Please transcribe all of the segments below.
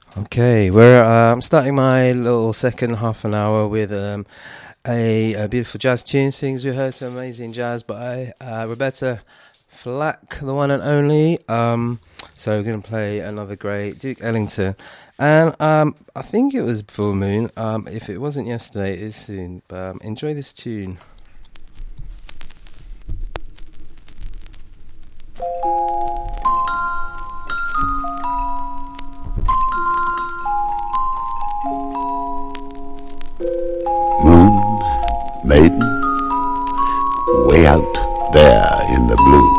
Okay, I'm starting my little second half an hour with a beautiful jazz tune. Things we heard some amazing jazz by Roberta Flack, the one and only. So we're going to play another great Duke Ellington, and I think it was Full Moon. If it wasn't yesterday, it is soon. But enjoy this tune. Moon, maiden, way out there in the blue.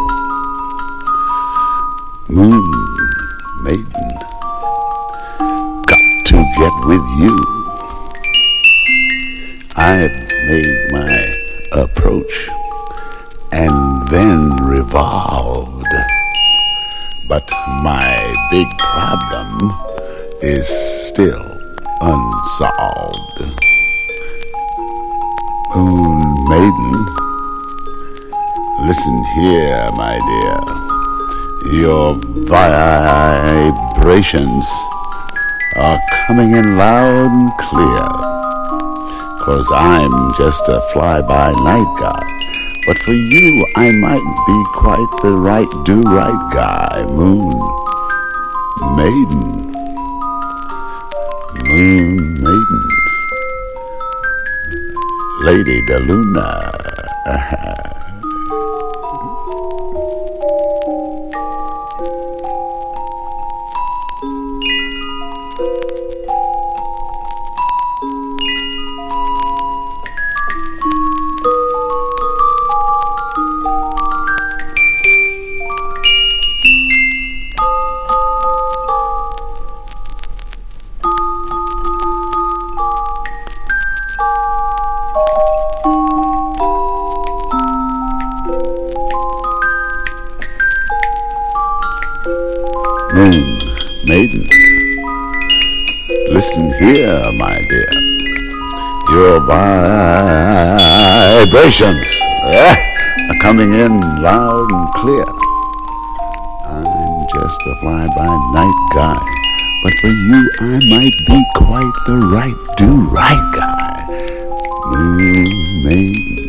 Moon, maiden, got to get with you. I've made my approach and then revolved, but my big problem is still unsolved. Moon maiden, listen here, my dear. Your vibrations are coming in loud and clear. 'Cause I'm just a fly-by-night guy. But for you, I might be quite the right do-right guy. Moon maiden, moon maiden, Lady de Luna. Moon maiden, listen here, my dear. Your vibrations are coming in loud and clear. I'm just a fly-by-night guy, but for you I might be quite the right do-right guy. Moon maiden,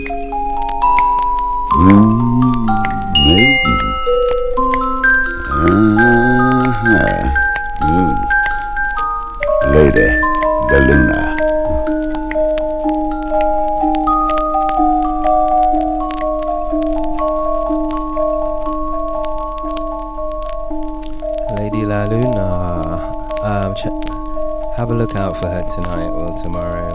moon maiden. Moon, Lady de Luna. Lady La Luna. Have a look out for her tonight or tomorrow.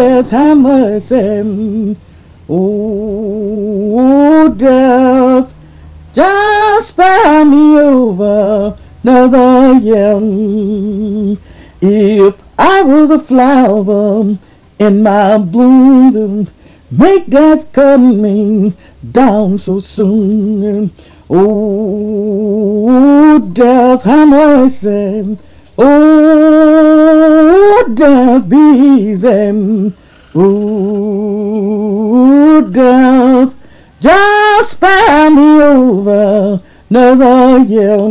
death, have mercy. Oh, death, just spare me over another year. If I was a flower in my blooms, and make death cut me down so soon. Oh, death, have mercy. Oh, death, be easy. Oh, death, just spare me over another year.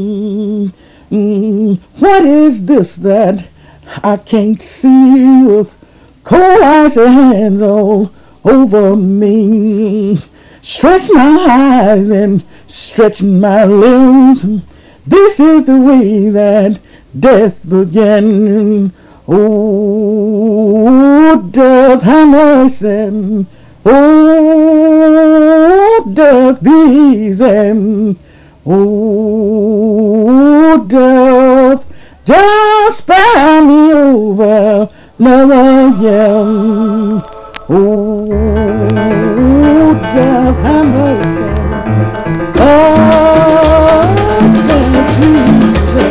What is this that I can't see with cold icy hands all over me? Stretch my eyes and stretch my limbs. This is the way that death began. Oh, death, have mercy. Oh, death, be easy. Oh, death, just spare me over another year. Oh, death, have mercy. Oh, death, be easy.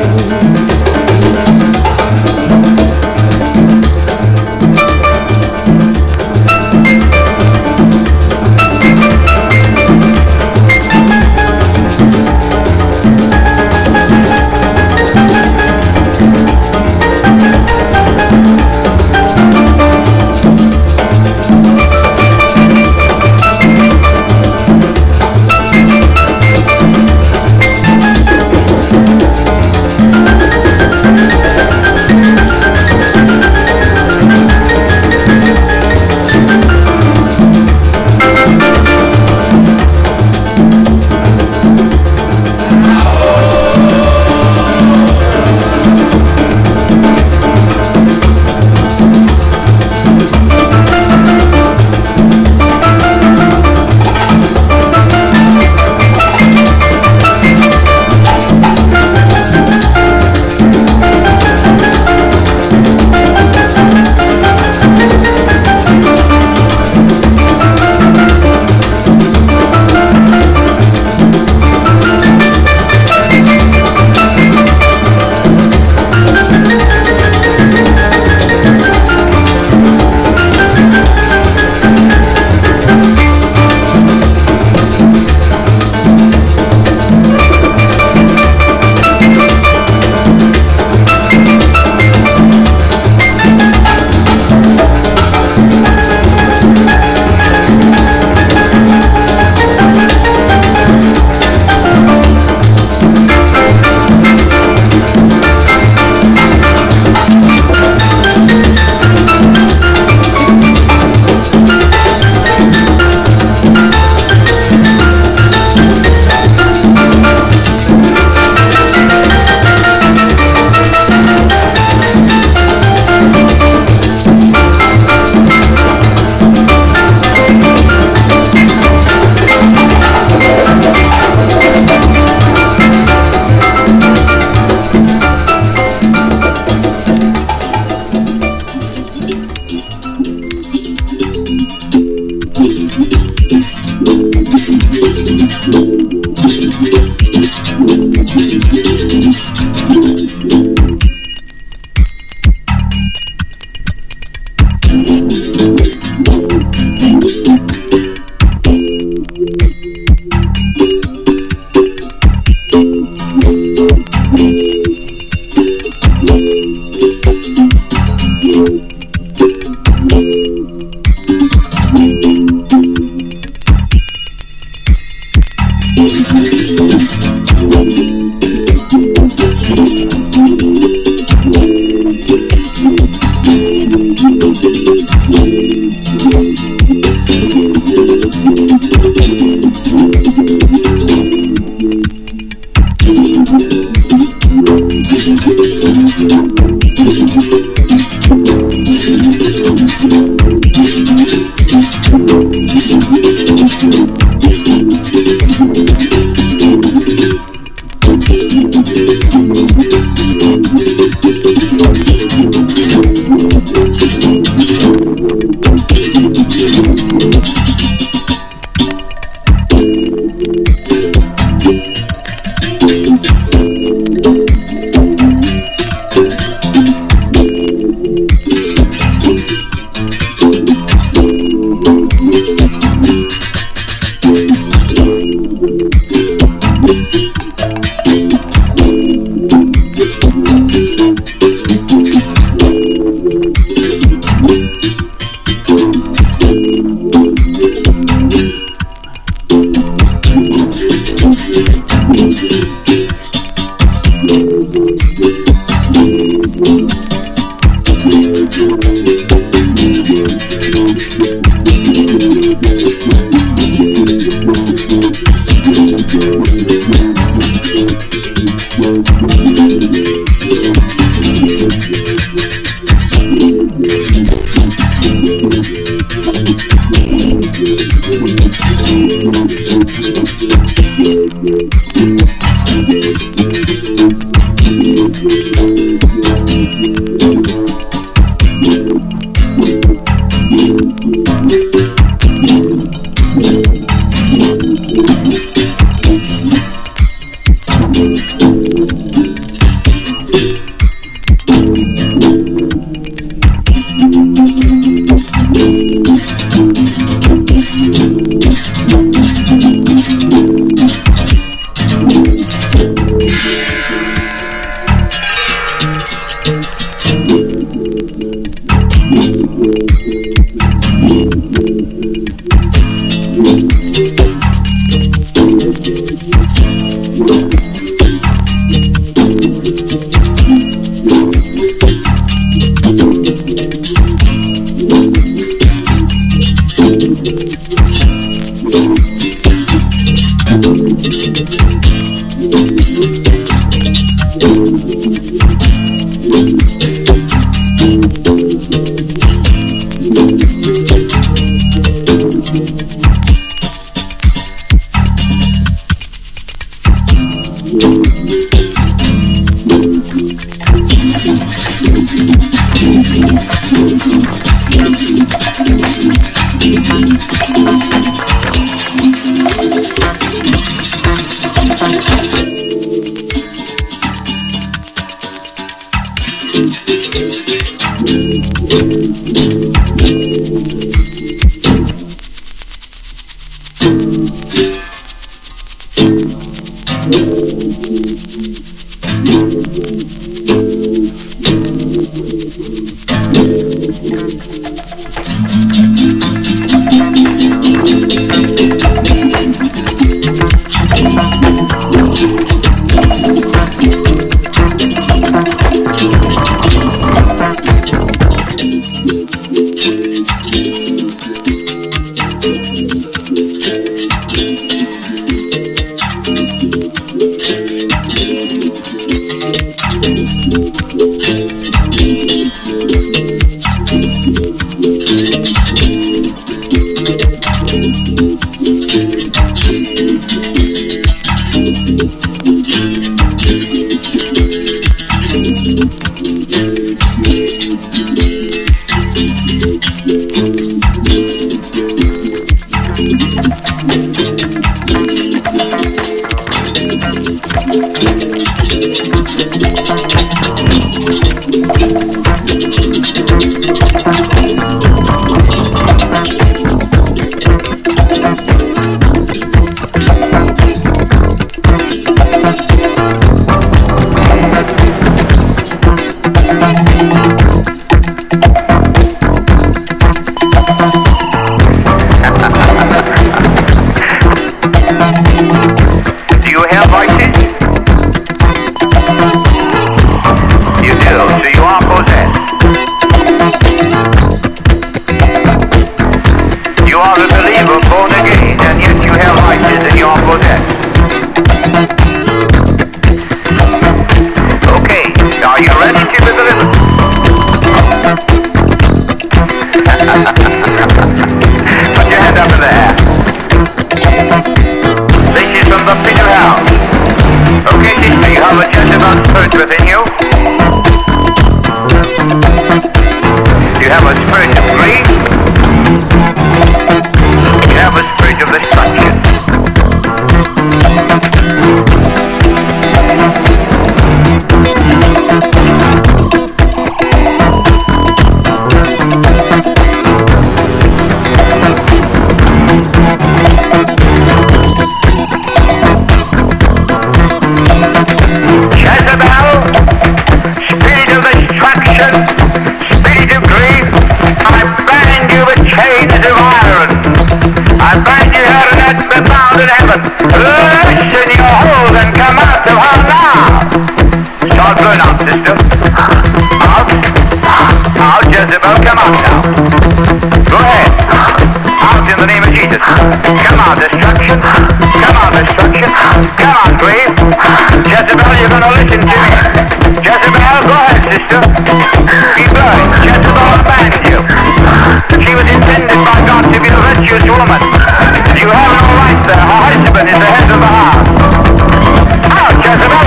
You have no right there. Her husband is the head of the house. Out, Jezebel!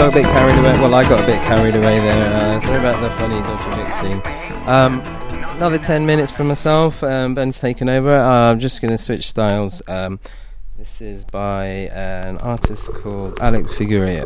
got a bit carried away. Well, I got a bit carried away there. Sorry about the funny dodgy mixing. Another 10 minutes for myself. Ben's taken over. I'm just going to switch styles. This is by an artist called Alex Figueroa.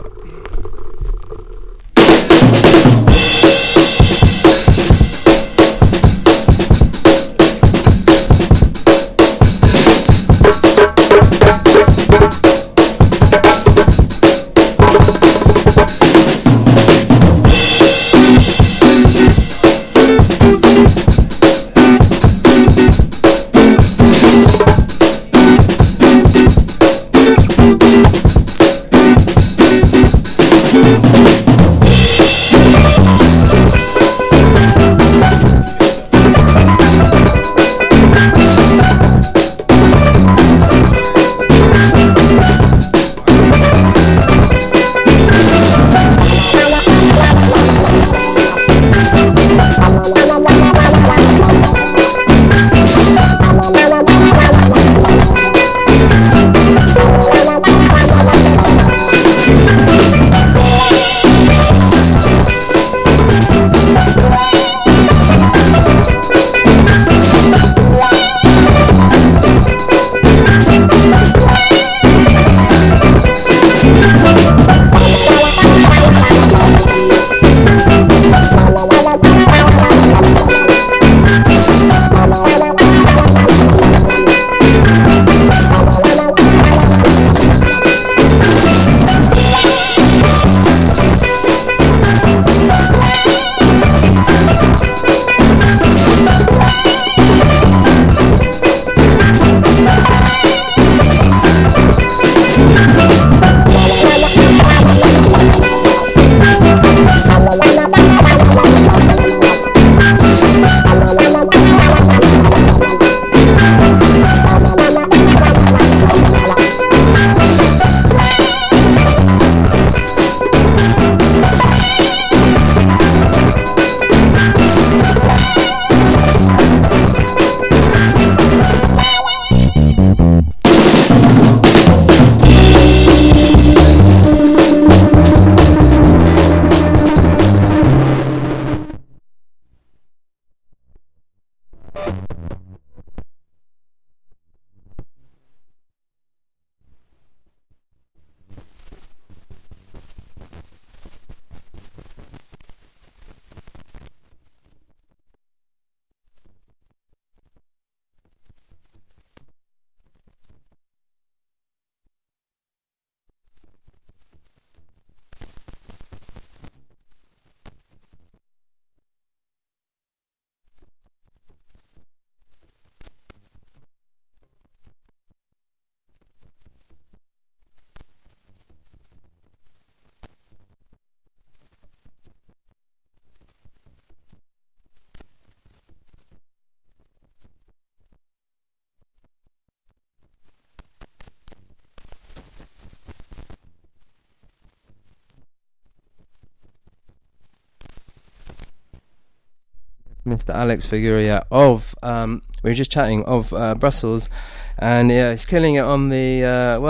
Mr. Alex Figueroa of we were just chatting of Brussels, and yeah, he's killing it on the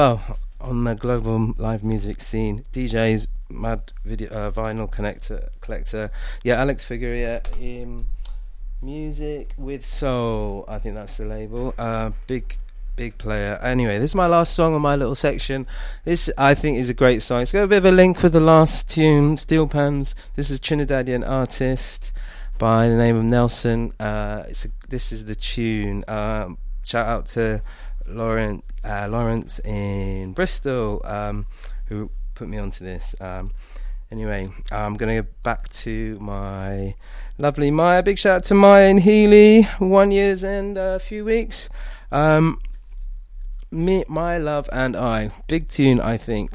on the global live music scene. DJs, mad video, vinyl collector. Yeah, Alex Figueroa in Music with Soul. I think that's the label. Big player. Anyway, this is my last song on my little section. This, I think, is a great song. It's got a bit of a link with the last tune, Steel Pans. This is Trinidadian artist by the name of Nelson. This is the tune. Shout out to Lawrence in Bristol, who put me onto this. Anyway, I'm going to go back to my lovely Maya. Big shout out to Maya in Healy, 1 year and a few weeks. Me, My Love and I. Big tune, I think.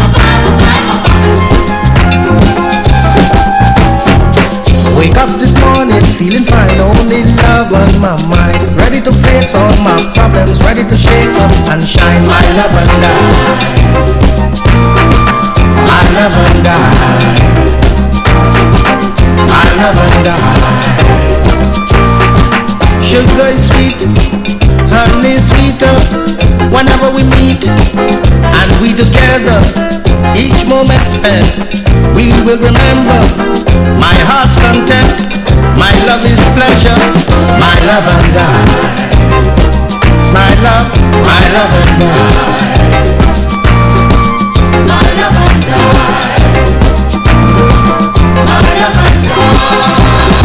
Wake up this morning. morning, feeling fine, only love on my mind. Ready to face all my problems, ready to shake up and shine. My love and die, my love and die, my love and die. Sugar is sweet, honey is sweeter. Whenever we meet and we together, each moment spent, we will remember. My heart's content, my love is pleasure. My love and I, my love and I, my love and I, my love and I.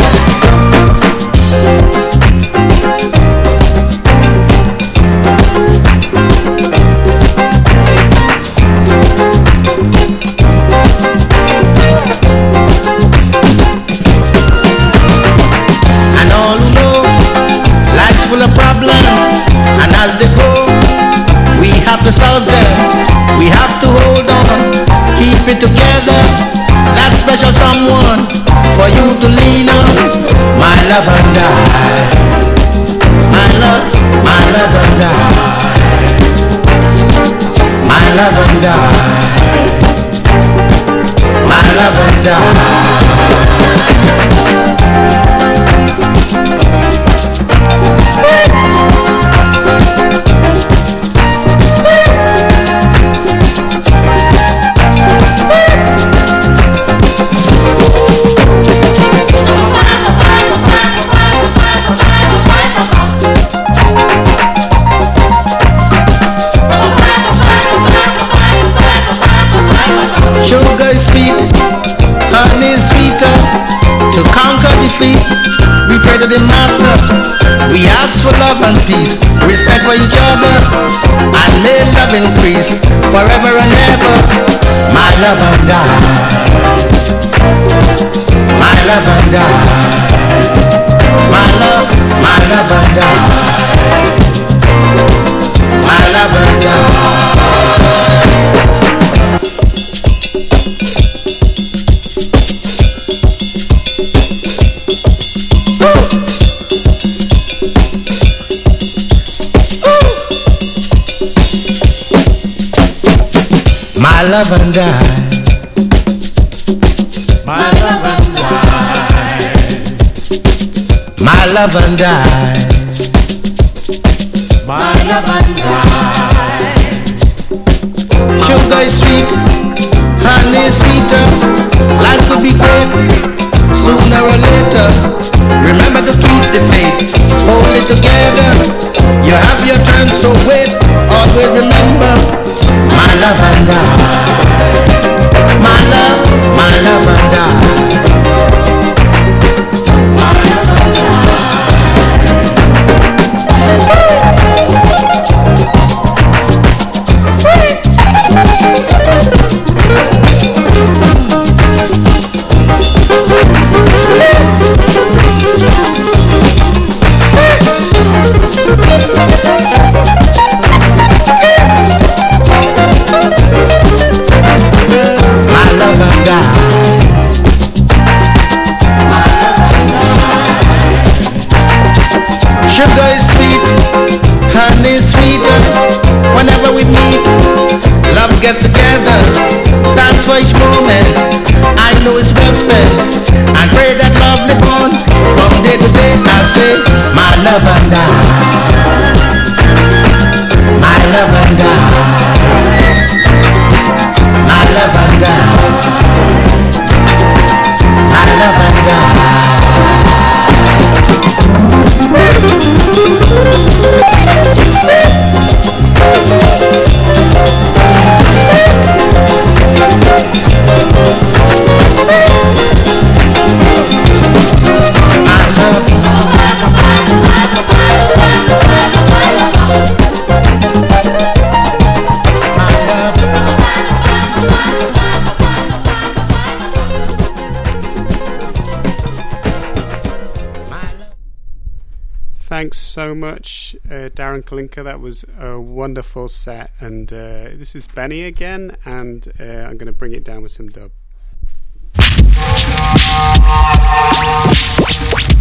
To solve them, we have to hold on, keep it together. That special someone for you to lean on. My love and I, my love and I, my love and I, my love and I. We pray to the Master, we ask for love and peace, respect for each other, and may love increase forever and ever. My love and I, my love and I, my love and I, my love and I. My love and I, my love and I, my love and I, my love and I. Sugar is sweet, honey is sweeter. Life will be great sooner or later. Remember to keep the faith, hold it together. You have your turn, so wait. Always remember. My love and I, my love and I, my love and sugar is sweet, honey is sweeter. Whenever we meet, love gets together. Thanks for each moment, I know it's well spent. And pray that love live on from day to day. I say, my love and I, my love and I, my love and I, my love and I. Thanks so much, Darren Kalinka. That was a wonderful set. And this is Benny again, and I'm going to bring it down with some dub.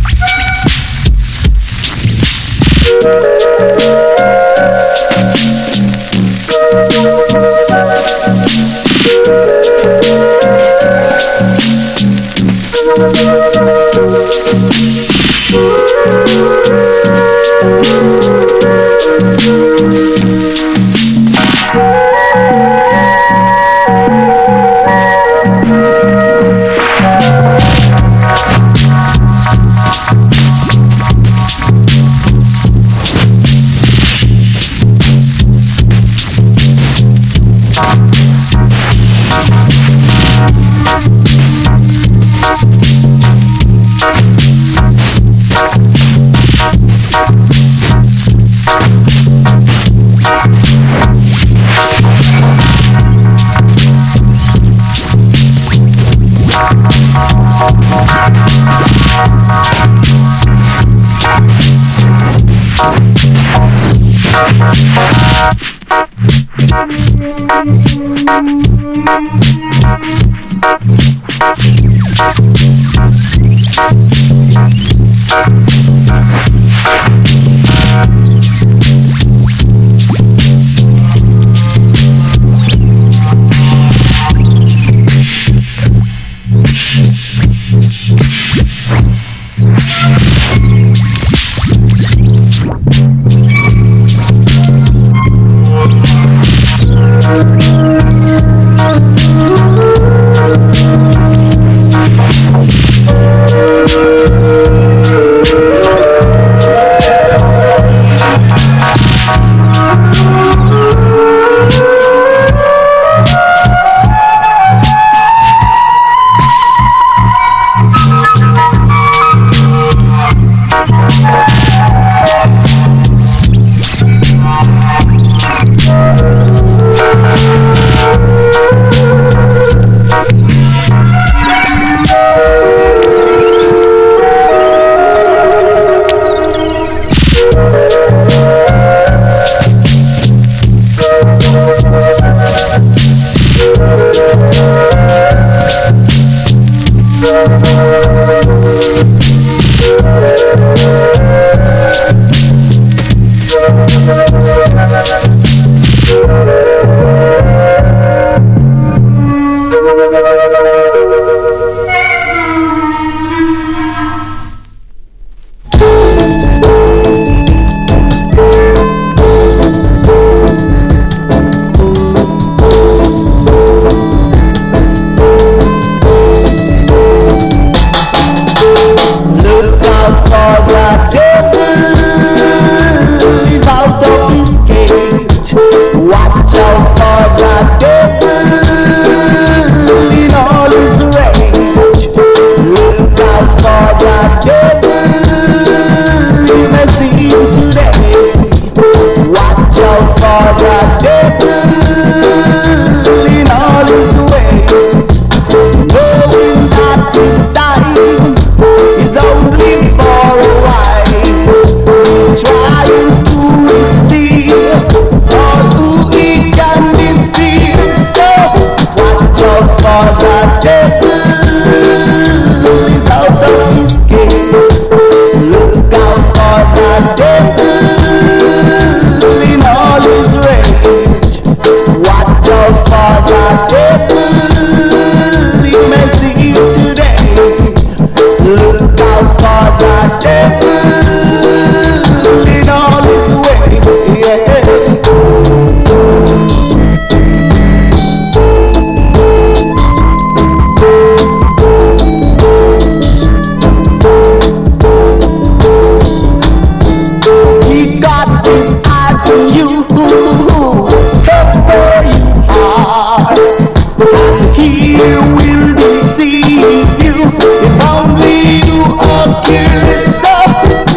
If only you are curious, so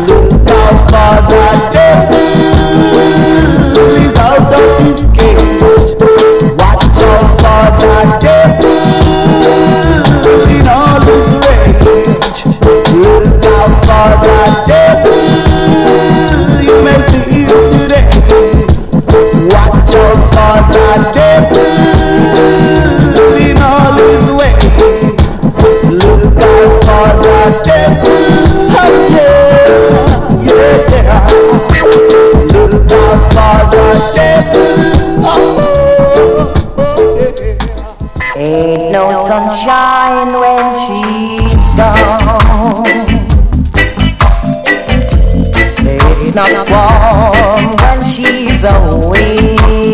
not warm when she's away.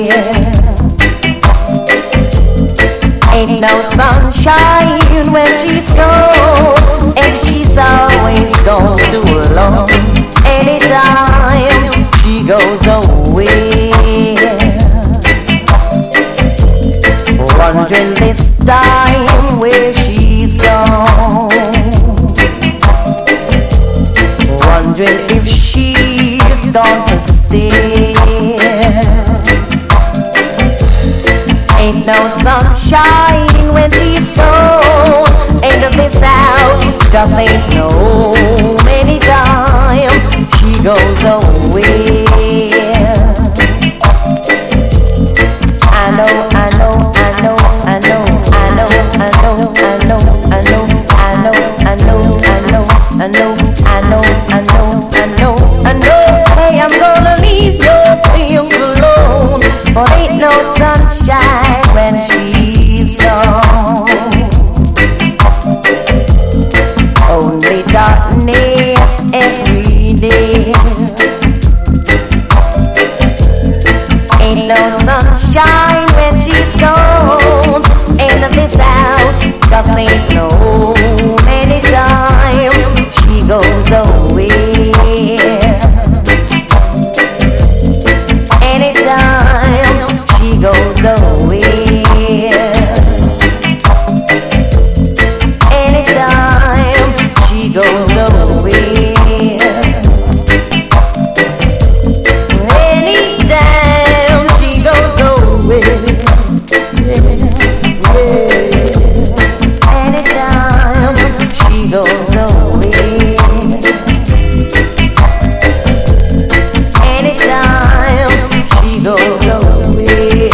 Ain't no sunshine when she's gone, and she's always gone too alone. Anytime she goes away, wondering this time where she's gone, wondering if she's gone to stay. Ain't no sunshine when she's gone, and this house just ain't no home anytime she goes away. I know, I know, I know, I know, I know, I know, I know, I know, I know, I know, I know, I know, I know, I know, I know, I know. Hey, I'm gonna leave your things alone, but ain't no sunshine when she's gone. Only darkness every day. Ain't no sunshine when she's gone, and this house just ain't no home anytime she goes away. Anytime she goes away. Anytime she goes away. Anytime she goes away. Anytime she goes away. Anytime she goes away.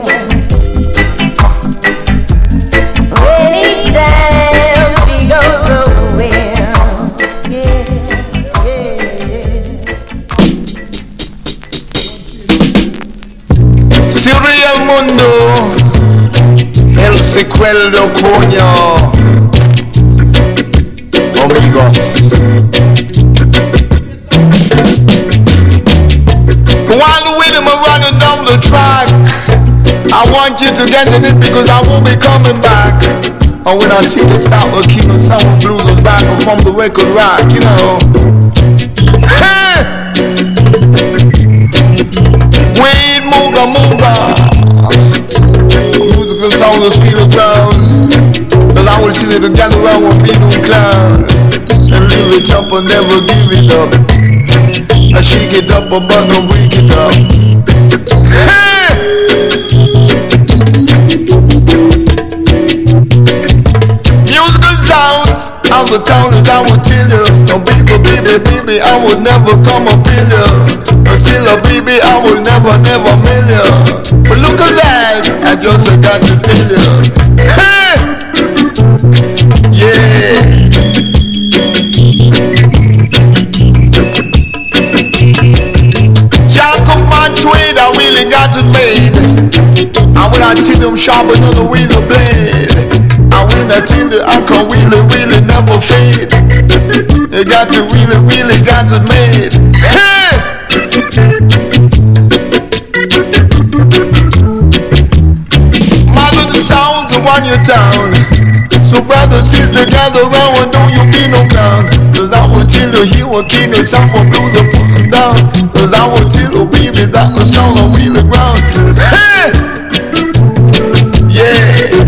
Anytime she goes away. Yeah, yeah. Surreal Mundo, el secuelo coño, amigos. While the rhythm are running down the track, I want you to get in it because I won't be coming back. And when I take the start of keeping some blues is back from the record rack, you know. Hey! Wade Mooga Mooga, musical sound of speed of clown. Cause I will tell you to gather around with me no clown, and live it up and never give it up. I shake it up but don't break it up. Hey! Musical sounds of the counters I will tell you. No baby, baby, baby, I would never come up in you. But still a baby, I will never, never mail you. But look at that, I just got to tell you. Hey! Yeah! Jack of my trade, I really got it made. And when I tell them sharper than a razor blade, and when I tell you I can really, really never fade. You got to really, really got it made. Hey! Mother, the sounds of one your town. So brother, sister, gather round and don't you be no clown. Cause I will tell you he will king and someone blues are putting down. Cause I will tell you baby that the sound on wheel the ground. Hey! Yeah!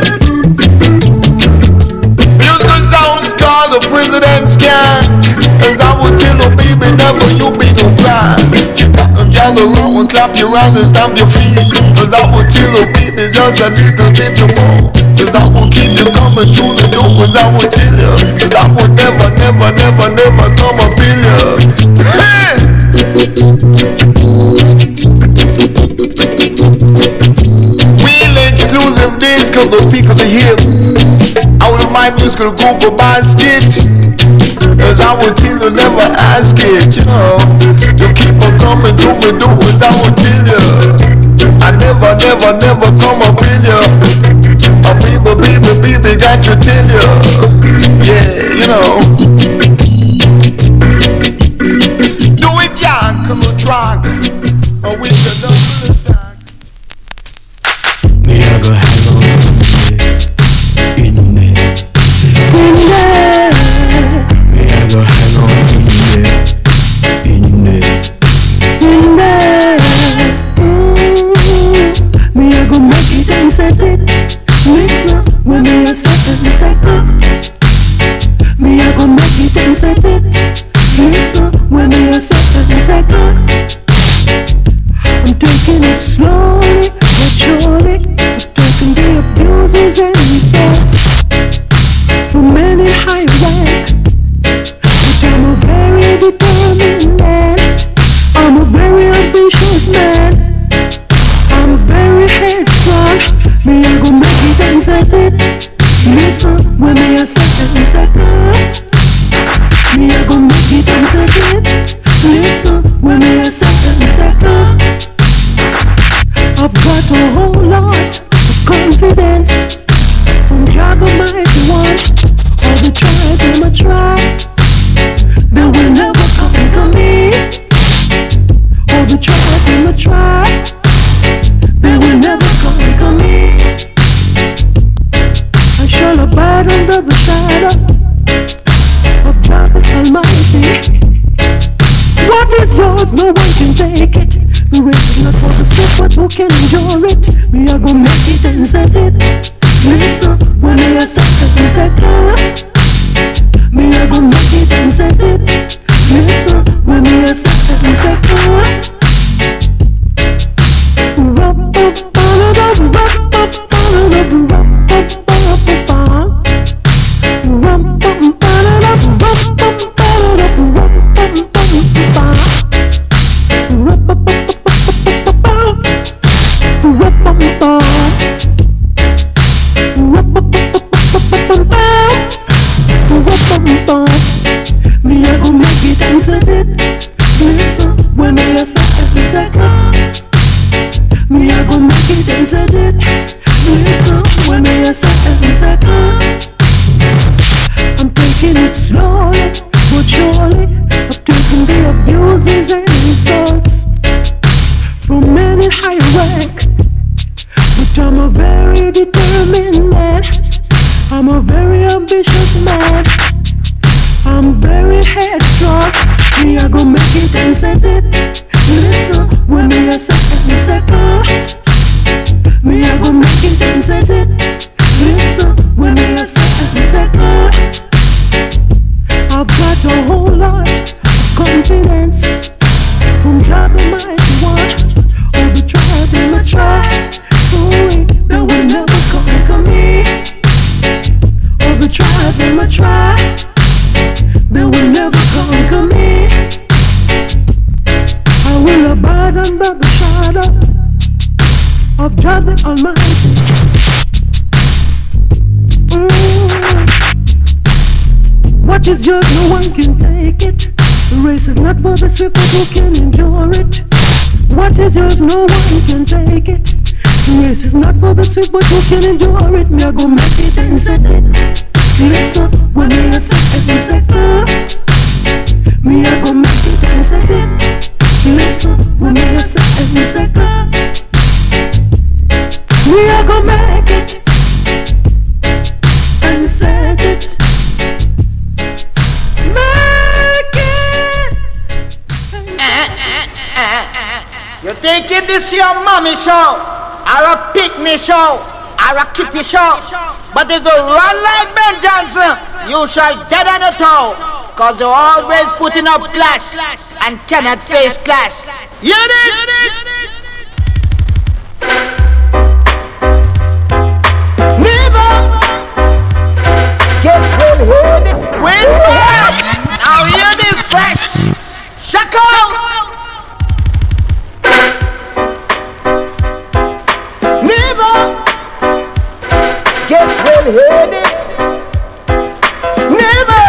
Musical sounds called the president's gang. Cause I will tell you baby never you be no clown. You got to gather round and clap your hands and stamp your feet. Cause I will tell you baby just a little bit more. Cause I will keep you coming through the door. Cause I will tell you, cause I will never, never, never, never come up in you. Hey! Real exclusive days come the peak of the hip. Out of my musical group of basket. Cause I will tell you never ask it, you know. To keep on coming through my door. Cause I will tell you, I never, never, never come up in you. Oh, baby, baby, baby, got to tell you. Yeah, you know. Do it, yeah. and set it. Listen when me say I'm taking it slowly but surely. I'm taking the abuses and insults from many high rank. But I'm a very determined man. I'm a very ambitious man. I'm very headstrong. Me I go make it and set it. Listen when me I set it. Me I go make it and set it. Listen when me I set it. I've got a whole lot of confidence from God Almighty One. All the try, them a try, they will never conquer me. All the try, them a try, they will never conquer me. I shall abide under the shadow of God Almighty. What is yours, no one can take it. The race is not for the swift, but who can endure it? Me I go make it and set it. Listen when me I set it. Me I go make it and set it. Listen when me I set it. Me I go make it and set it. Listen when me I set it. Me I go make it and set it. Listen when me I set it. I'm taking it slowly but surely. I'm taking the abuses and insults from many high rank. But I'm a very determined man. I'm a very ambitious man. I'm very headstrong. Me I go make it and set it. Listen when me I set it. Me I go make it and set it. Listen when me I set it. I've got a whole lot of confidence from God Almighty One. All the try, them a try, they will never conquer me. All the try, them a try, they will never conquer me. I will abide under the shadow of God the Almighty. What is yours, no one can take it. The race is not for the swift, but who can endure it? What is yours, no one can take it. The race is not for the swift, but who can endure it? Me I go make it and set it. Listen when me I set it. Me I go make it and set it. Listen when me I set it. Me I go make it and set it. You thinking this your mommy show, or a picnic show, or a kitty show? But if you run like Ben Johnson, you shall dead on the toe. Cause you're always putting up clash and cannot face clash. Hear this? Never get well-headed. Now hear this fresh. Shaka! Get well-headed. Never.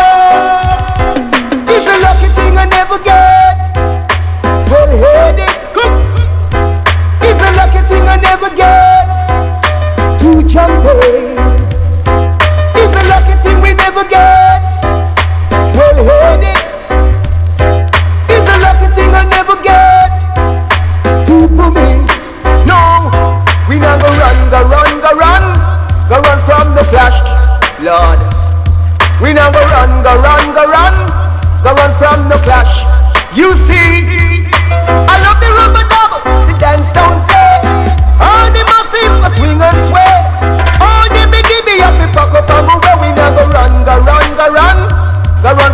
It's a lucky thing I never get. Well-headed. It's a lucky thing I never get. To jump away. It's a lucky thing we never get.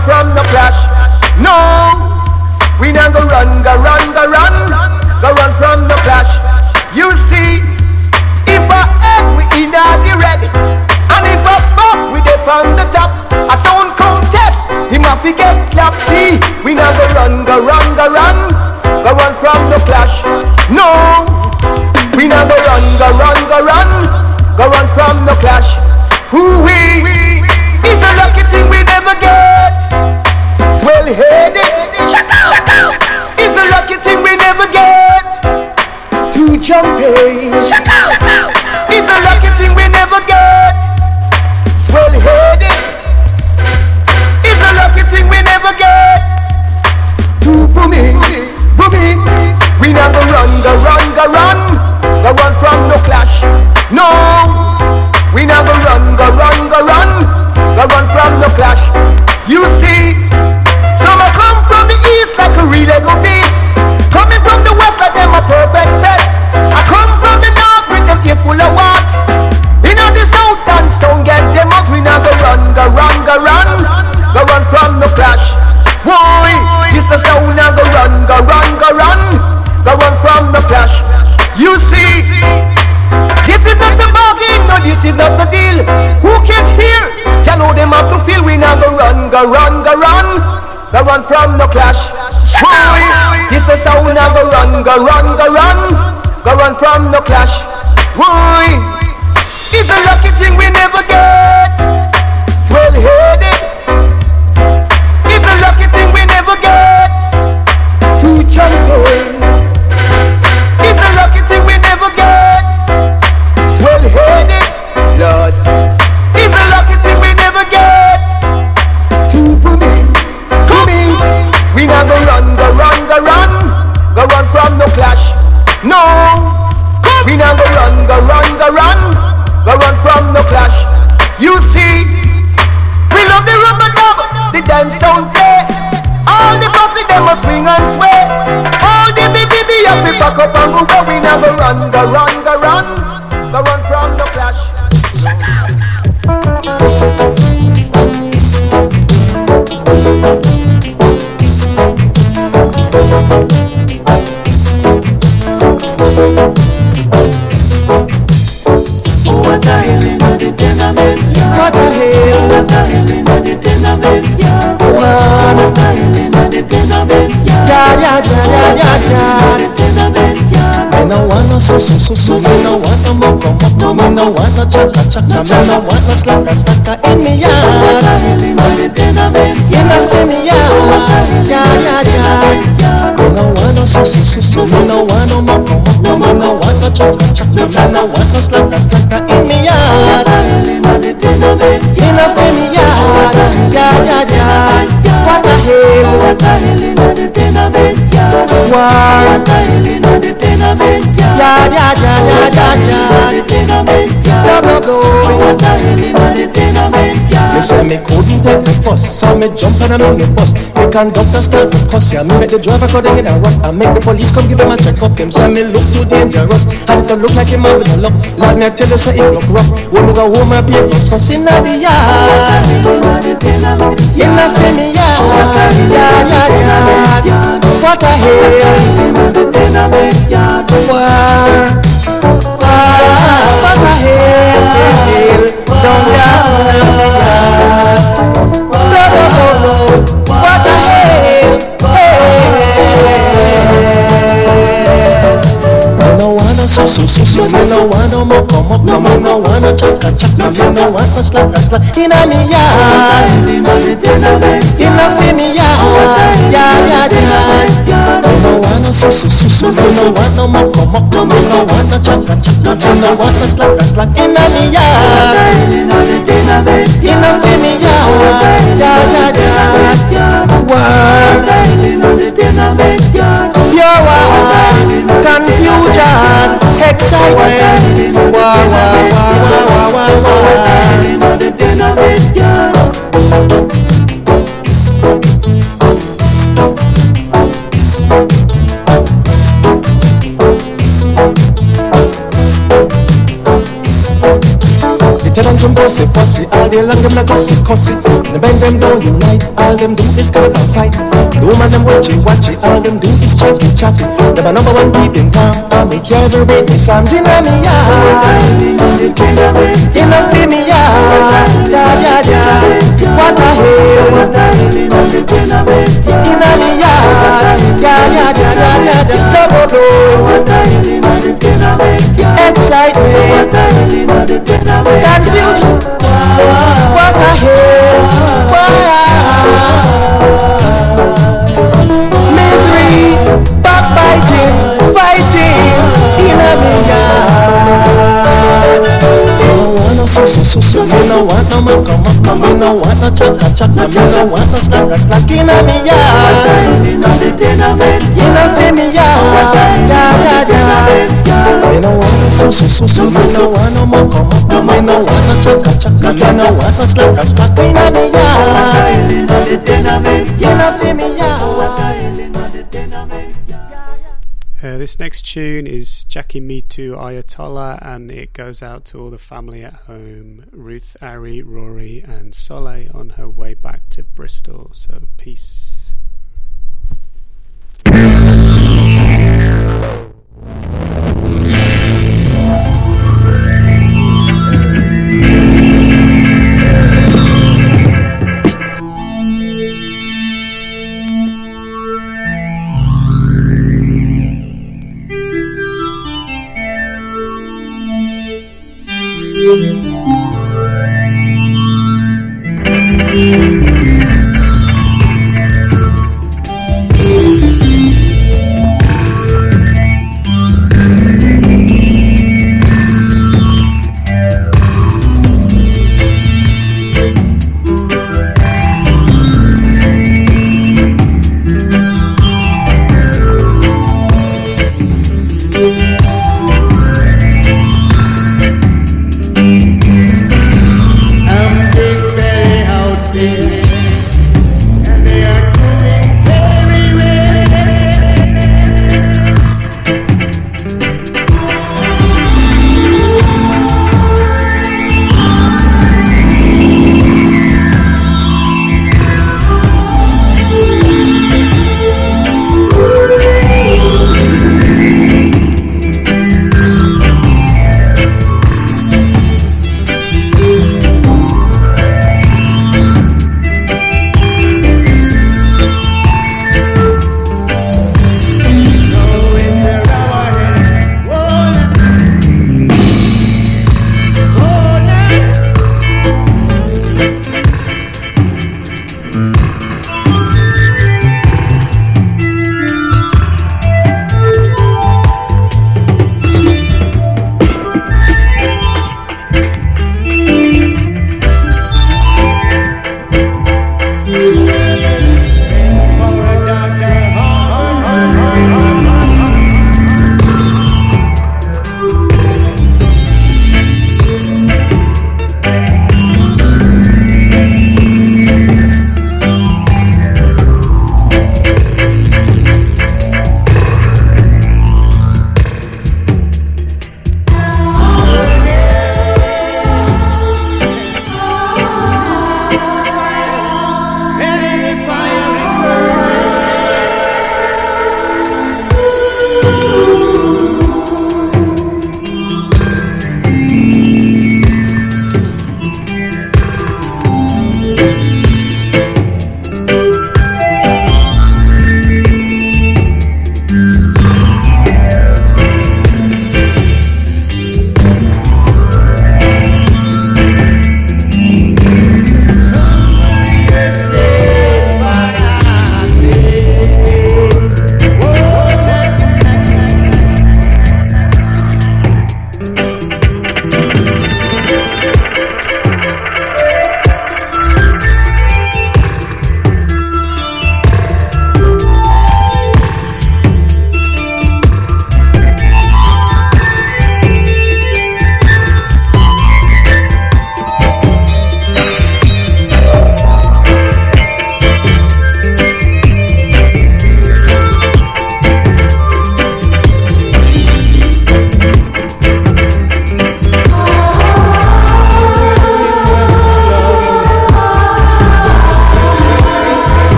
from no clash. No, we not go run, go run, go run, go run from no clash. You see, if I egg we in the red, and if I pop we dey on the top, a sound contest, him have to get clap. See, we not go run, go run, go run, go run from no clash. No, we not go run, go run, go run, go run from no clash. Who we? It's a lucky thing we never get. It's well headed. Shut up. It's a lucky thing we never get. To jump in. Shut up. It's a lucky thing we never get. It's well headed. It's a lucky thing we never get. To booming. We not go run, go run, go run, go run from no clash. No, we not go run, go run, go run, go run from no clash. You see, some a come from the east like a real Lego beast, coming from the west like them a perfect best. I come from the north with them ear full of what. You know the south and stone get them out. We not go run, go run, go run, go run from no clash. Boy, this a sound now go run, go run, go run, go run from the clash. You see, this is not the bargain, no, this is not the deal. Who can't hear? Tell know them have to feel. We now go run, go run, go run, go run from the clash. Boy, this is how we now go run, go run, go run, go run from the clash. Boy, it's a lucky thing we never get. It's well headed. It's a lucky thing we never get. To jump in. It's a lucky thing we never get. It's well headed, Lord. It's a lucky thing we never get. To booming. We not go run, go run, go run, go run from no clash. No, we not go run, go run, go run, go run from no clash. You see, we love the rubber dub, the dance don't play. All the bossy them must swing and sway. All the baby up we back up and go where. We not go run, go run, go run, go run from no clash. What the hell in the tenement yard? What the hell? What the hell in the tenement yard? What the hell in the tenement yard? The tenement yard. Me no want no so. Me no want no moko. Me no want no chaka. Me no want no slaka in me yard. What the hell in the tenement yard? In me yard. Me no want no so. Me no want no moko. Me no want no chaka. Me no want no slaka in me yard. What the hell in the tenement yard? In me yard. What the hell? What the hell in the tenement yard? What the hell in the tenement yard? The tenement yard. What the hell in the tenement yard? They say me couldn't take the fuss, so me jump on a minibus. The conductor start to cuss, yeah. Me make the driver cut in a rush. I make the police come give him a check-up. Him say me look too dangerous, and it look like him having a luck. Let me tell you, say it look rough. When we go home, I be a close cuss in the yard. In the semi yard. What a hell. In the tenement yard. What a hell. Down yard. What a hell. Me no want no so. Me no want no moko. Me no want no chaka. Me no want no slaka in a me yard. In the tenement yard. In a semi yard. Yard. Me no want no so. Me no want no moko. Me no want no chaka. Me no want no slaka in a me yard. In the tenement In a semi yard. Yard. Word. In the tenement yard. Pure war, confusion, excitement. War. In the tenement yard. They tell them some fussy, fussy. All day long them like cussy, cussy. The band them don't unite. All them do is come and fight. The woman them watchy, watchy. All them do is chatty, chatty. Them a number one deep in town. I make every way the songs in a me yard. In a me yard. Yeah, yeah, yeah. What a hell. In a me yard. Yeah, yeah, yeah, yeah, yeah. Go, go, excitement, confusion, what a hell, misery, backbiting, fighting, in a million. Me no want no maka, me no want no chaka, me no want no slack, in a million. In a million, me no want no me no want no maka, me no want no chaka, me no want no slack, in a million. In a million. This next tune is Jackie Mitu Ayatollah, and it goes out to all the family at home, Ruth, Ari, Rory and Soleil on her way back to Bristol. So peace.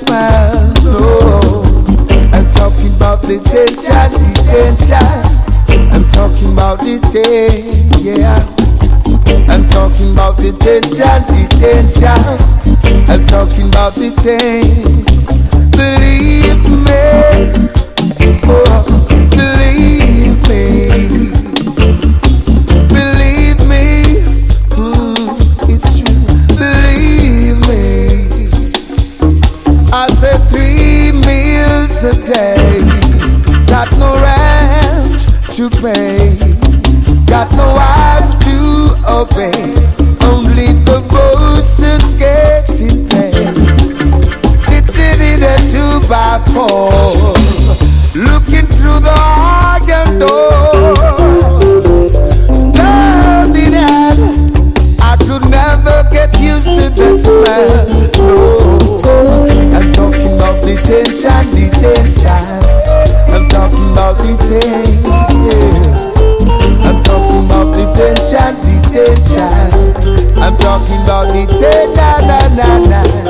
smile. No, I'm talking about the detention. I'm talking about detention, yeah. I'm talking about detention. I'm talking about detention. Believe me, oh, believe me, believe me, it's true. Believe me. I said 3 meals a day, got no rent to pay, got no wife to obey, only the bosun's getting paid. Sitting in a 2x4, looking through the iron door. Turning head, I could never get used to that smell. No, I'm talking about detention. I'm talking about detention. I'm talking about detention. I'm talking about detention.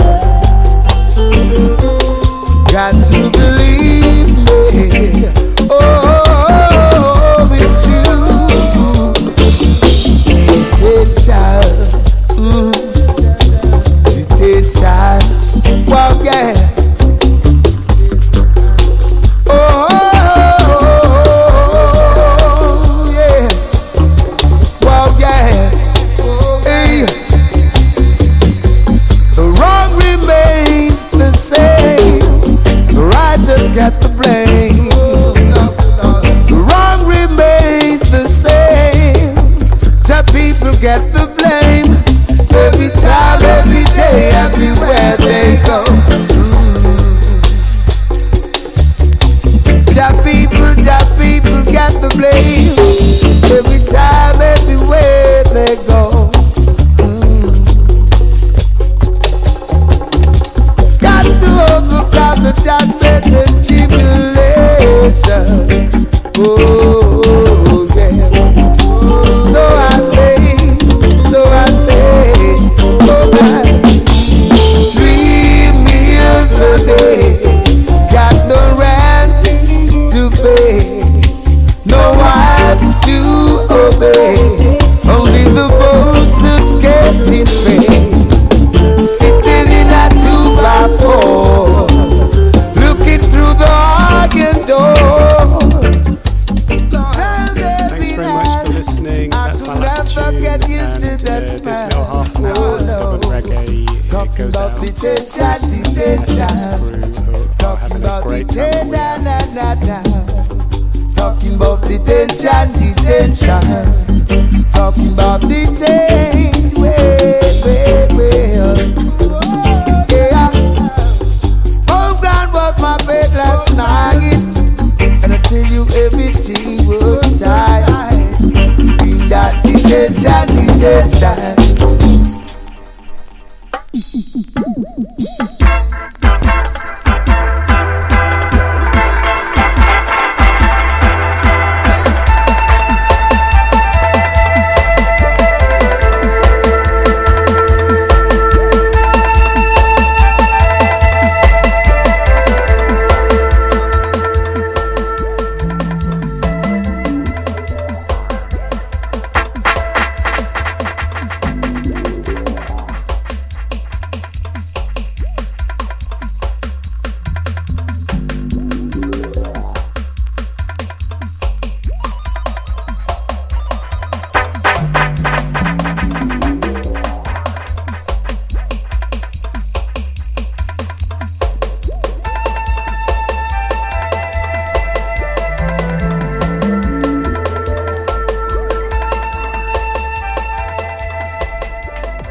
Got to believe me. Oh, it's true. Detention. Well, yeah. Get the blame. The wrong remains the same. The people get the blame. Every time, every day, everywhere they go. The people get the blame. Every time, everywhere they go. Got to overcome the judgment and tribulation. Oh, yeah. So I say, oh, man. 3 meals a day, got no rent to pay, no wife to obey, only the bosun's getting paid. Sitting in a 2x4, looking through the iron door. Thanks very much for listening. That's my last tune, and this little half an hour of dub and reggae, it goes out to Chris and the SS crew who are having a great time with Talking about detention. Talking about detention.